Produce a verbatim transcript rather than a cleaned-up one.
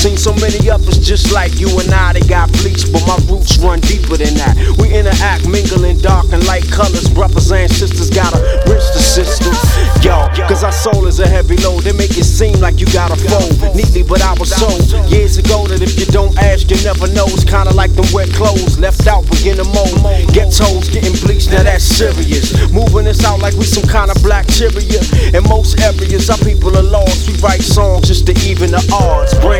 Seen so many others just like you and I, they got bleached, but my roots run deeper than that. We interact, mingling dark and light colors. Brothers and sisters gotta rinse the system, yo. Cause our soul is a heavy load. They make it seem like you gotta fold neatly, but I was told years ago that if you don't ask, you never know. It's kinda like them wet clothes left out, begin to mold. Get toes getting bleached, now that's serious. Moving us out like we some kind of black bacteria. In most areas, our people are lost. We write songs just to even the odds. Brain